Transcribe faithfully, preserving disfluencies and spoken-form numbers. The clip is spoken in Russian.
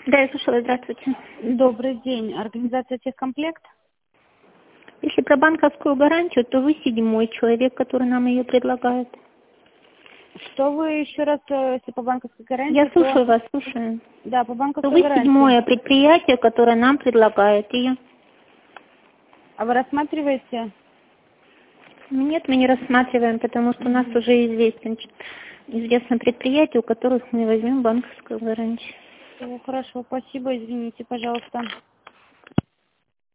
Да, я слушала, здравствуйте. Добрый день. Организация «Техкомплект». Если про банковскую гарантию, то вы седьмой человек, который нам ее предлагает. Что вы еще раз, э, если по банковской гарантии? Я слушаю то... вас, слушаю. Да, по То банковской вы гарантии. седьмое предприятие, которое нам предлагает ее. А вы рассматриваете? Нет, мы не рассматриваем, потому что у нас уже известен, известно предприятие, у которых мы возьмем банковскую гарантию. Всего хорошо. Спасибо. Извините, пожалуйста.